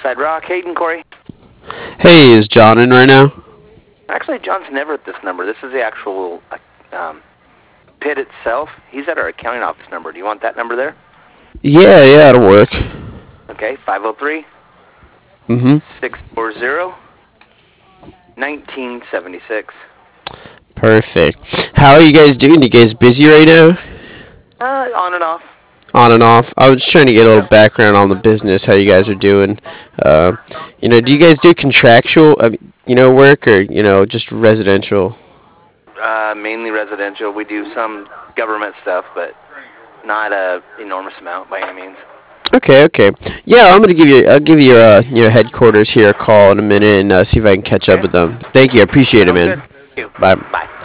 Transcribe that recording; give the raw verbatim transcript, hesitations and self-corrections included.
Northside Rock. Hayden, Corey. Hey, is John in right now? Actually, John's never at this number. This is the actual um, pit itself. He's at our accounting office number. Do you want that number there? Yeah, yeah, it'll work. Okay, five oh three, Mm-hmm. six four zero, nineteen seventy-six. Perfect. How are you guys doing? You guys busy right now? Uh, on and off. On and off. I was trying to get a little background on the business, how you guys are doing. Uh, you know, do you guys do contractual, uh, you know, work or you know just residential? Uh, mainly residential. We do some government stuff, but not a enormous amount by any means. Okay, okay. Yeah, I'm gonna give you. I'll give your uh, your headquarters here a call in a minute and uh, see if I can catch up Okay. with them. Thank you. I appreciate it, Sounds man. good. Thank you. Bye. Bye.